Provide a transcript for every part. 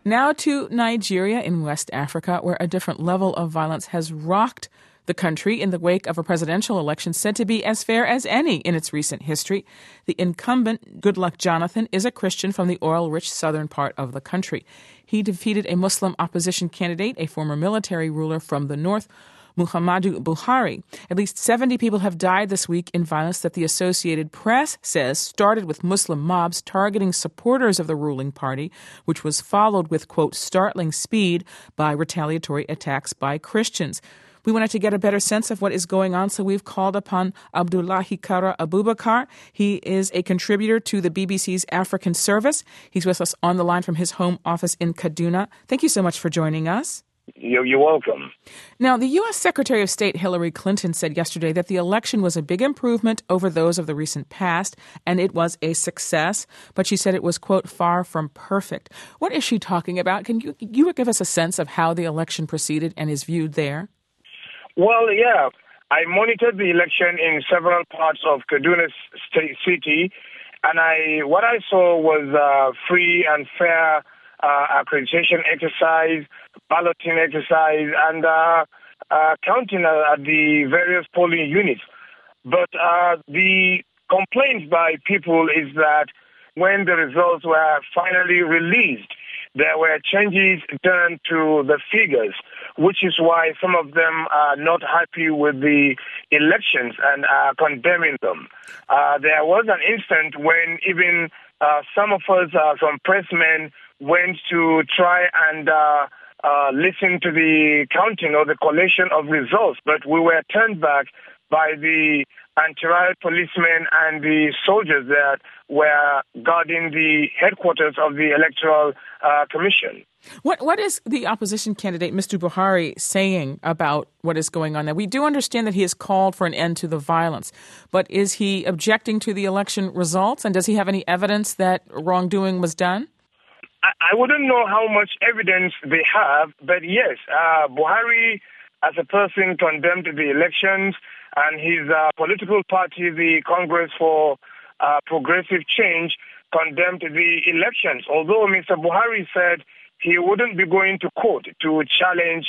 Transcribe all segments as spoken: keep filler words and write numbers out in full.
Now to Nigeria in West Africa, where a different level of violence has rocked the country in the wake of a presidential election said to be as fair as any in its recent history. The incumbent, Goodluck Jonathan, is a Christian from the oil-rich southern part of the country. He defeated a Muslim opposition candidate, a former military ruler from the north, Muhammadu Buhari. At least seventy people have died this week in violence that the Associated Press says started with Muslim mobs targeting supporters of the ruling party, which was followed with, quote, startling speed by retaliatory attacks by Christians. We wanted to get a better sense of what is going on, so we've called upon Abdullahi Kara Abubakar. He is a contributor to the B B C's African Service. He's with us on the line from his home office in Kaduna. Thank you so much for joining us. You're, you're welcome. Now, the U S. Secretary of State Hillary Clinton said yesterday that the election was a big improvement over those of the recent past, and it was a success. But she said it was, quote, far from perfect. What is she talking about? Can you, you give us a sense of how the election proceeded and is viewed there? Well, yeah, I monitored the election in several parts of Kaduna State City, and I what I saw was a free and fair uh, accreditation exercise, balloting exercise, and uh, uh, counting at the various polling units. But uh, the complaint by people is that when the results were finally released, there were changes done to the figures, which is why some of them are not happy with the elections and are condemning them. Uh, there was an instant when even uh, some of us, uh, some pressmen, went to try and uh, uh, listen to the counting or the collation of results, but we were turned back by the anti-riot policemen and the soldiers that were guarding the headquarters of the Electoral uh, Commission. What What is the opposition candidate, Mister Buhari, saying about what is going on there? We do understand that he has called for an end to the violence, but is he objecting to the election results, and does he have any evidence that wrongdoing was done? I, I wouldn't know how much evidence they have, but yes, uh, Buhari, as a person, condemned the elections, and his uh, political party, the Congress for uh, Progressive Change, condemned the elections. Although Mister Buhari said he wouldn't be going to court to challenge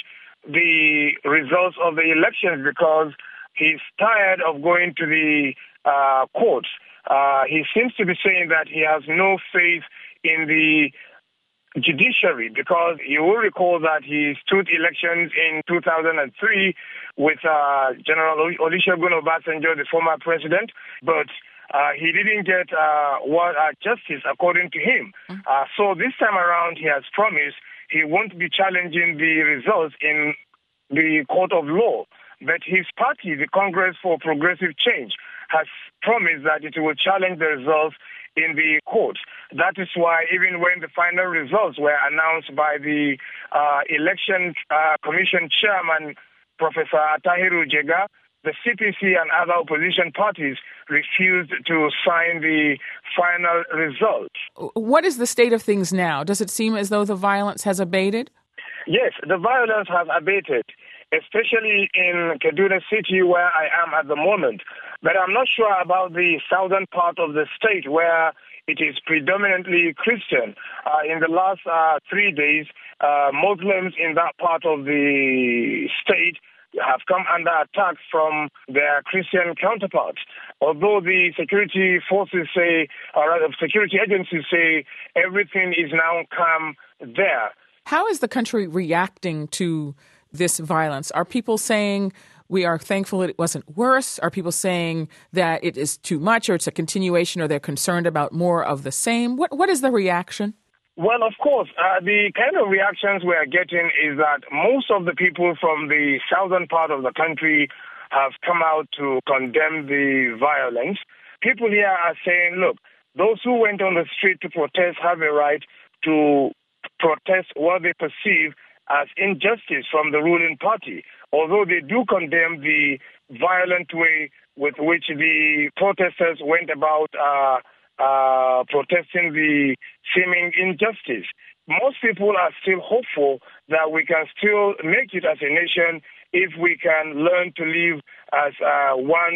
the results of the elections because he's tired of going to the uh, courts. Uh, he seems to be saying that he has no faith in the judiciary, because you will recall that he stood elections in two thousand three with uh, General Olusegun Obasanjo, the former president, but uh, he didn't get uh, what uh, justice according to him. Uh, so this time around, he has promised he won't be challenging the results in the court of law. But his party, the Congress for Progressive Change, has promised that it will challenge the results in the courts. That is why even when the final results were announced by the uh, Election uh, Commission Chairman, Professor Tahiru Jega, the C P C and other opposition parties refused to sign the final results. What is the state of things now? Does it seem as though the violence has abated? Yes, the violence has abated, especially in Kaduna City, where I am at the moment. But I'm not sure about the southern part of the state, where it is predominantly Christian. Uh, in the last uh, three days, uh, Muslims in that part of the state have come under attack from their Christian counterparts. Although the security forces say, or rather security agencies say, everything is now calm there. How is the country reacting to this violence? Are people saying we are thankful it wasn't worse? Are people saying that it is too much or it's a continuation, or they're concerned about more of the same? What What is the reaction? Well, of course, uh, the kind of reactions we are getting is that most of the people from the southern part of the country have come out to condemn the violence. People here are saying, look, those who went on the street to protest have a right to protest what they perceive as injustice from the ruling party, although they do condemn the violent way with which the protesters went about uh, uh, protesting the seeming injustice. Most people are still hopeful that we can still make it as a nation if we can learn to live as uh, one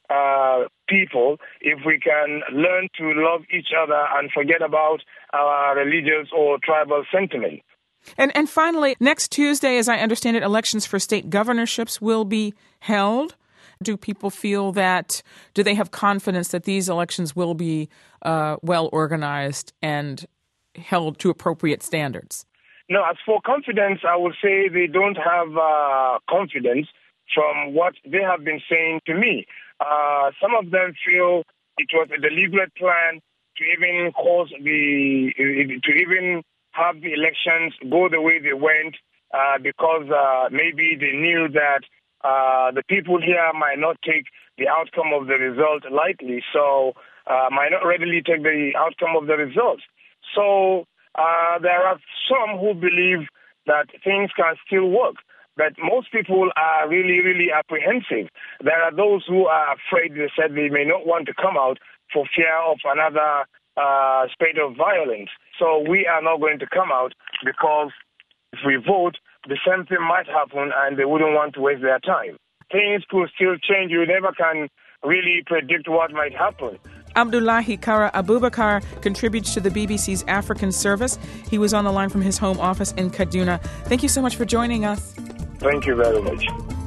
uh, people if we can learn to love each other and forget about our religious or tribal sentiment. And and finally, next Tuesday, as I understand it, elections for state governorships will be held. Do people feel that, do they have confidence that these elections will be uh, well organized and held to appropriate standards? No, as for confidence, I would say they don't have uh, confidence from what they have been saying to me. Uh, some of them feel it was a deliberate plan to even cause the, to even have the elections go the way they went uh, because uh, maybe they knew that Uh, the people here might not take the outcome of the result lightly, so uh, might not readily take the outcome of the results. So uh, there are some who believe that things can still work, but most people are really, really apprehensive. There are those who are afraid. They said they may not want to come out for fear of another uh, spate of violence. So we are not going to come out because if we vote, the same thing might happen and they wouldn't want to waste their time. Things could still change. You never can really predict what might happen. Abdullahi Kara Abubakar contributes to the B B C's African service. He was on the line from his home office in Kaduna. Thank you so much for joining us. Thank you very much.